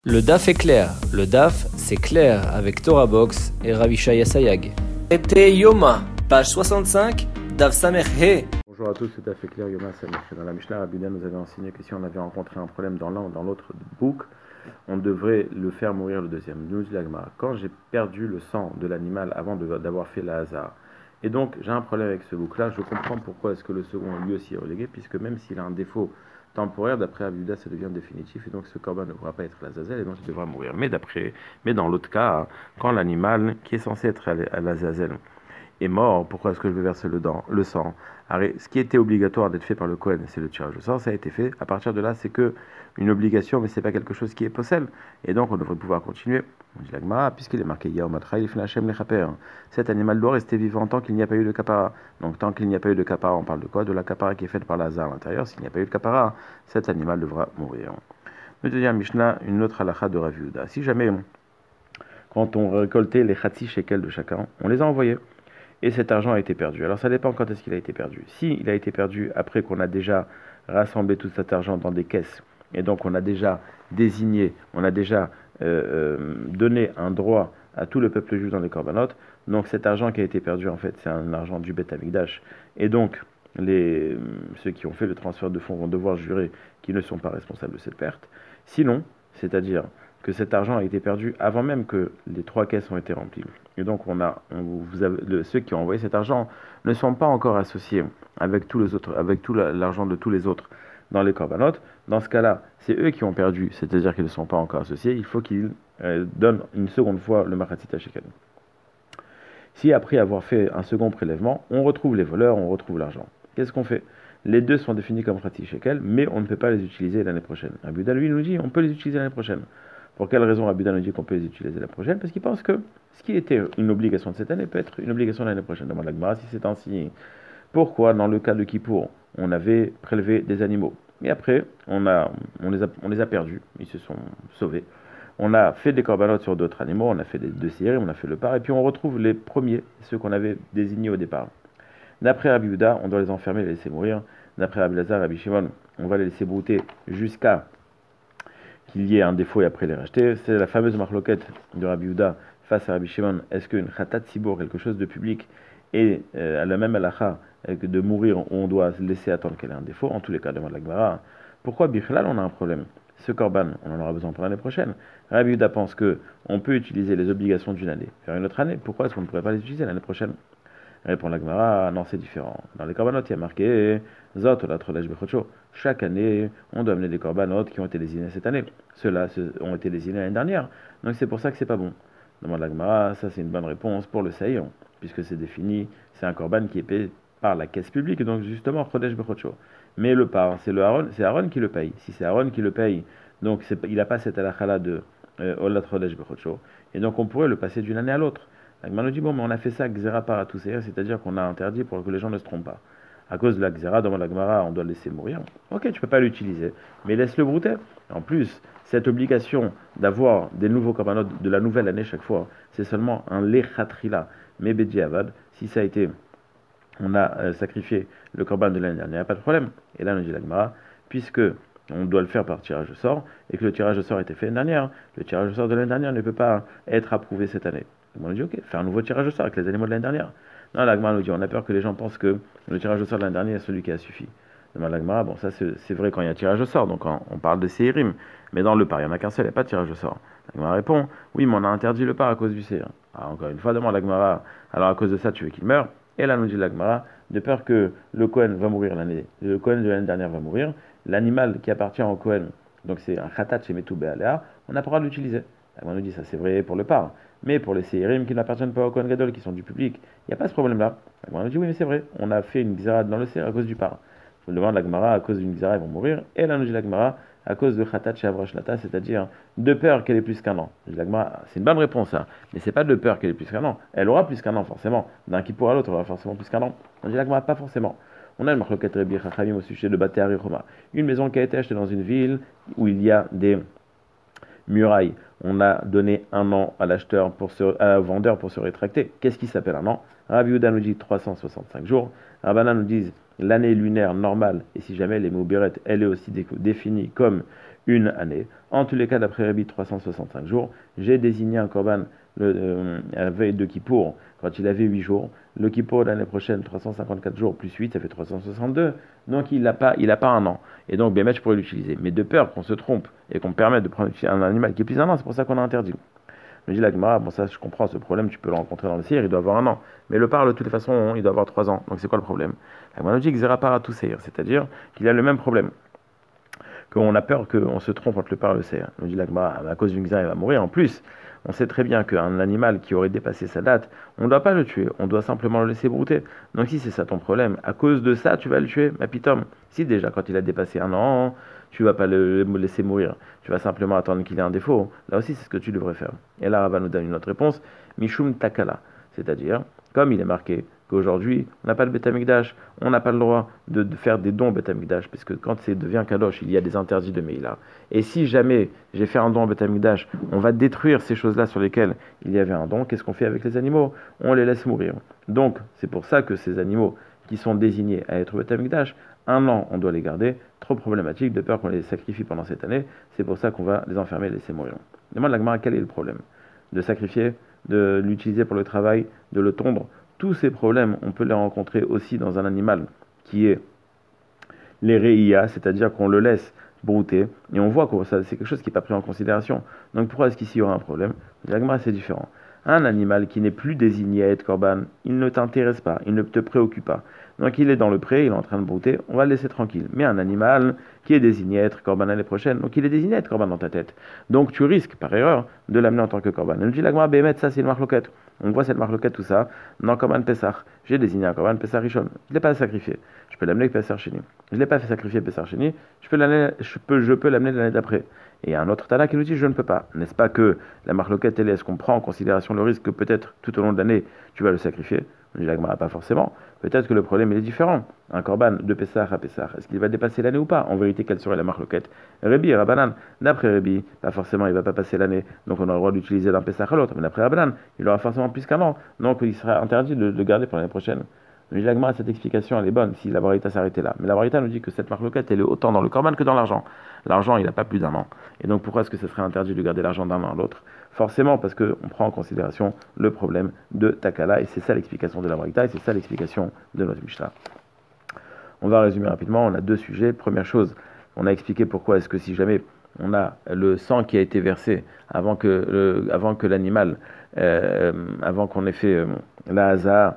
Le DAF est clair. Le DAF, c'est clair avec Torah Box et Ravishaya Sayag. Été Yoma, page 65, DAF Samer He. Bonjour à tous, c'est DAF est clair, Yoma Samer. Dans la Mishnah, Rabbi Yehuda nous avait enseigné que si on avait rencontré un problème dans l'un ou dans l'autre bouc, on devrait le faire mourir le deuxième. Nous dit la Gemara, quand j'ai perdu le sang de l'animal avant d'avoir fait la hasard, et donc j'ai un problème avec ce bouc-là, je comprends pourquoi est-ce que le second lui aussi est relégué, puisque même s'il a un défaut temporaire, d'après Rabbi Yehuda, ça devient définitif, et donc ce corban ne pourra pas être l'Azazel, et donc il devra mourir. Mais dans l'autre cas, quand l'animal qui est censé être à l'Azazel est mort, pourquoi est-ce que je vais verser le sang? Alors, ce qui était obligatoire d'être fait par le Kohen, c'est le tirage au sort, ça a été fait. À partir de là, c'est que une obligation, mais c'est pas quelque chose qui est possible. Et donc, on devrait pouvoir continuer. On dit l'agma, puisqu'il est marqué cet animal doit rester vivant tant qu'il n'y a pas eu de kapara. Donc, tant qu'il n'y a pas eu de kapara, on parle de quoi? De la kapara qui est faite par le hasard à l'intérieur. S'il n'y a pas eu de kapara, cet animal devra mourir. Nous disons Mishnah, une autre halakha de Rav Yehuda. Si jamais, quand on récoltait les chatzi shekels de chacun, on les a envoyés. Et cet argent a été perdu. Alors ça dépend quand est-ce qu'il a été perdu. Si il a été perdu après qu'on a déjà rassemblé tout cet argent dans des caisses, et donc on a déjà désigné, on a déjà donné un droit à tout le peuple juif dans les corbanotes, donc cet argent qui a été perdu, en fait, c'est un argent du Beth Amikdash. Et donc, ceux qui ont fait le transfert de fonds vont devoir jurer qu'ils ne sont pas responsables de cette perte. Sinon, c'est-à-dire que cet argent a été perdu avant même que les 3 caisses ont été remplies. Et donc, ceux qui ont envoyé cet argent ne sont pas encore associés avec tous les autres, avec tout l'argent de tous les autres dans les corbanotes. Dans ce cas-là, c'est eux qui ont perdu, c'est-à-dire qu'ils ne sont pas encore associés. Il faut qu'ils donnent une seconde fois le machatzit shekel. Si après avoir fait un second prélèvement, on retrouve les voleurs, on retrouve l'argent, qu'est-ce qu'on fait? Les deux sont définis comme machatzit shekel, mais on ne peut pas les utiliser l'année prochaine. Rabbi Yehuda, lui, nous dit on peut les utiliser l'année prochaine. Pour quelle raison Rabbi Yehuda nous dit qu'on peut les utiliser la prochaine? Parce qu'il pense que ce qui était une obligation de cette année peut être une obligation l'année prochaine. Demande la Gemara si c'est ainsi. Pourquoi, dans le cas de Kippour, on avait prélevé des animaux et après, on les a perdus, ils se sont sauvés. On a fait des corbanotes sur d'autres animaux, on a fait deux séries, on a fait le par, et puis on retrouve les premiers, ceux qu'on avait désignés au départ. D'après Rabbi Yehuda, on doit les enfermer et les laisser mourir. D'après Rabbi Lazar, Rabbi Shimon, on va les laisser brouter jusqu'à qu'il y ait un défaut et après les racheter. C'est la fameuse marloquette de Rabbi Yehuda face à Rabbi Shimon. Est-ce qu'une khatat sibour, quelque chose de public, est à la même halakha que de mourir où on doit laisser attendre qu'elle ait un défaut? En tous les cas, demande la Gemara. Pourquoi bichlal on a un problème? Ce korban, on en aura besoin pour l'année prochaine. Rabbi Yehuda pense que on peut utiliser les obligations d'une année vers une autre année. Pourquoi est-ce qu'on ne pourrait pas les utiliser l'année prochaine? Répond la Gemara, non, c'est différent. Dans les corbanotes, il y a marqué Zot la trolesh bechocho. Chaque année, on doit amener des corbanotes qui ont été désignés cette année. Ceux-là ont été désignés l'année dernière. Donc c'est pour ça que c'est pas bon. Demande la Gemara, ça c'est une bonne réponse pour le saïr, puisque c'est défini, c'est un korban qui est payé par la caisse publique, donc justement chodesh bechocho. Mais le par, c'est Aaron qui le paye. Si c'est Aaron qui le paye, donc il n'a pas cette halakha de Olat chodesh bechocho, et donc on pourrait le passer d'une année à l'autre. La Gemara nous dit, bon, mais on a fait ça Xera par tous, c'est-à-dire qu'on a interdit pour que les gens ne se trompent pas. À cause de la Xera, dans la Gemara, on doit le laisser mourir. Ok, tu peux pas l'utiliser, mais laisse-le brouter. En plus, cette obligation d'avoir des nouveaux korbanot de la nouvelle année chaque fois, c'est seulement un lechatrila, mais bediavad. Si ça a été, on a sacrifié le korban de l'année dernière, il n'y a pas de problème. Et là, nous dit la Gemara, puisque on doit le faire par tirage de sort, et que le tirage de sort a été fait l'année dernière, le tirage de sort de l'année dernière ne peut pas être approuvé cette année. On nous dit, ok, faire un nouveau tirage de sort avec les animaux de l'année dernière. Non, l'Agmara nous dit, on a peur que les gens pensent que le tirage de sort de l'année dernière est celui qui a suffi. Demande l'Agmara, bon, ça c'est vrai quand il y a un tirage de sort, donc on parle de séirim, mais dans le par, il n'y en a qu'un seul, il n'y a pas de tirage de sort. L'Agmara répond, oui, mais on a interdit le par à cause du séir. Alors, encore une fois, demande l'Agmara, alors à cause de ça, tu veux qu'il meure? Et là, nous dit l'Agmara, de peur que le Kohen va mourir le Kohen de l'année dernière va mourir, l'animal qui appartient au Kohen, donc c'est un khatat chez Metou Be'alea, on n'a pas le droit de l'utiliser. L'Agmara nous dit, ça c'est vrai pour le par. Mais pour les séirim qui n'appartiennent pas au Kohen Gadol, qui sont du public, il n'y a pas ce problème-là. La Gemara nous dit oui, mais c'est vrai, on a fait une xéra dans le séir à cause du par. Je me demande la Gemara, à cause d'une xéra, ils vont mourir. Et là, nous dit la Gemara, à cause de Khatat Shavra, c'est-à-dire de peur qu'elle ait plus qu'un an. La Gemara, c'est une bonne réponse, ça. Mais c'est pas de peur qu'elle ait plus qu'un an. Elle aura plus qu'un an, forcément. D'un Kippour à l'autre, elle aura forcément plus qu'un an. On dit la Gemara, pas forcément. On a une marloquette Rabbi Chachamim au sujet de Baté Arikoma. Une maison qui a été achetée dans une ville où il y a des murailles. On a donné un an à l'acheteur au vendeur pour se rétracter. Qu'est-ce qui s'appelle un an? Rabbi Yehuda nous dit 365 jours. Rabbana nous dit l'année lunaire normale, et si jamais les Mouberet, elle est aussi définie comme une année. En tous les cas, d'après Rabbi, 365 jours. J'ai désigné un korban à la veille de Kippour, quand il avait 8 jours. Le Kippour l'année prochaine, 354 jours plus 8, ça fait 362. Donc il n'a pas un an. Et donc, bien, je pourrais l'utiliser. Mais de peur qu'on se trompe et qu'on permette de prendre un animal qui est plus d'un an, c'est pour ça qu'on a interdit. Me dit la Gemara, bon ça je comprends ce problème, tu peux le rencontrer dans le Seir, il doit avoir un an. Mais le parle de toutes les façons, il doit avoir 3 ans. Donc c'est quoi le problème? La Gemara nous dit que Zerapara tout Seir, c'est-à-dire qu'il a le même problème. Qu'on a peur qu'on se trompe entre le parle et le Seir. Nous dit la Gemara, à cause d'une Xer, il va mourir. En plus, on sait très bien qu'un animal qui aurait dépassé sa date, on ne doit pas le tuer, on doit simplement le laisser brouter. Donc si c'est ça ton problème, à cause de ça, tu vas le tuer, ma pitom. Si déjà quand il a dépassé un an, tu vas pas le laisser mourir, tu vas simplement attendre qu'il ait un défaut. Là aussi, c'est ce que tu devrais faire. Et là, Rabba nous donne une autre réponse, Mishum Takala, c'est-à-dire, comme il est marqué qu'aujourd'hui, on n'a pas le Beth Amikdash, on n'a pas le droit de faire des dons au Beth Amikdash, parce que quand c'est devient Kadosh, il y a des interdits de Meïla. Et si jamais j'ai fait un don au Beth Amikdash, on va détruire ces choses-là sur lesquelles il y avait un don. Qu'est-ce qu'on fait avec les animaux? On les laisse mourir. Donc, c'est pour ça que ces animaux qui sont désignés à être au Beth Amikdash, un an, on doit les garder. Trop problématique, de peur qu'on les sacrifie pendant cette année. C'est pour ça qu'on va les enfermer et les laisser mourir. Demande la Gemara, quel est le problème? De sacrifier, de l'utiliser pour le travail, de le tondre. Tous ces problèmes, on peut les rencontrer aussi dans un animal qui est les réia, c'est-à-dire qu'on le laisse brouter, et on voit que c'est quelque chose qui n'est pas pris en considération. Donc pourquoi est-ce qu'ici il y aura un problème? La Gemara, c'est différent. Un animal qui n'est plus désigné à être korban, il ne t'intéresse pas, il ne te préoccupe pas. Donc il est dans le pré, il est en train de brouter, on va le laisser tranquille. Mais un animal qui est désigné à être korban l'année prochaine, donc il est désigné à être korban dans ta tête. Donc tu risques, par erreur, de l'amener en tant que korban. Elle nous dit la Gemara, bémet, ça c'est une marloquette. On voit cette marloquette, tout ça, dans korban Pessah. J'ai désigné un korban Pessah Rishon. Je ne l'ai pas sacrifié. Je peux l'amener avec Pessah Sheni. Je ne l'ai pas fait sacrifier Pessah Sheni. Je peux l'amener l'année d'après. Et il y a un autre Tana qui nous dit je ne peux pas. N'est-ce pas que la marloquette, elle est-ce qu'on prend en considération le risque que peut-être tout au long de l'année, tu vas le sacrifier? On dit la Gemara, pas forcément. Peut-être que le problème il est différent. Un korban de Pessah à Pessah, est-ce qu'il va dépasser l'année ou pas? En vérité, quelle serait la marloquette? Rabbi et Rabbanan, d'après Rabbi, pas forcément, il ne va pas passer l'année, donc on aura le droit d'utiliser d'un Pessah à l'autre. Mais d'après Rabbanan, il aura forcément plus qu'un an, donc il sera interdit de le garder pour l'année prochaine. Mais la Gemara, cette explication, elle est bonne si la Baraita s'arrêtait là. Mais la Baraita nous dit que cette marloquette, elle est autant dans le korban que dans l'argent. L'argent, il n'a pas plus d'un an. Et donc pourquoi est-ce que ce serait interdit de garder l'argent d'un an à l'autre? Forcément parce qu'on prend en considération le problème de Takala, et c'est ça l'explication de la Baraita, et c'est ça l'explication de notre Mishnah. On va résumer rapidement, on a deux sujets. Première chose, on a expliqué pourquoi est-ce que si jamais on a le sang qui a été versé avant que l'animal, avant qu'on ait fait la hazar,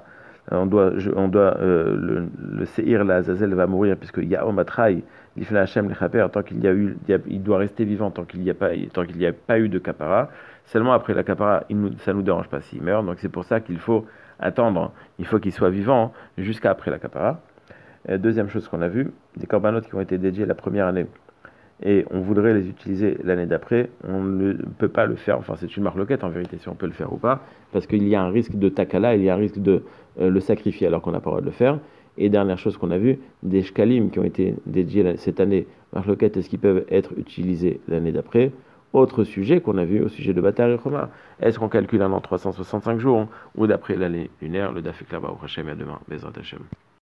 le Seir, la Azazel va mourir, puisque Yahom Atraï, l'Ifna Hashem, le Chaper, tant qu'il y a eu, il doit rester vivant tant qu'il n'y a pas eu de Kapara. Seulement après la Kapara, ça ne nous dérange pas s'il meurt. Donc c'est pour ça qu'il faut attendre, il faut qu'il soit vivant jusqu'à après la Kapara. Deuxième chose qu'on a vue, des corbanotes qui ont été dédiés la première année et on voudrait les utiliser l'année d'après, on ne peut pas le faire, enfin c'est une marloquette en vérité si on peut le faire ou pas, parce qu'il y a un risque de takala, il y a un risque de le sacrifier alors qu'on n'a pas le droit de le faire. Et dernière chose qu'on a vue, des shkalim qui ont été dédiés cette année, marloquette, est-ce qu'ils peuvent être utilisés l'année d'après? Autre sujet qu'on a vu au sujet de Batar et Choma, est-ce qu'on calcule un an 365 jours ou d'après l'année lunaire? Le Daf est là-bas au Hachem et à demain, Bezrat Hashem.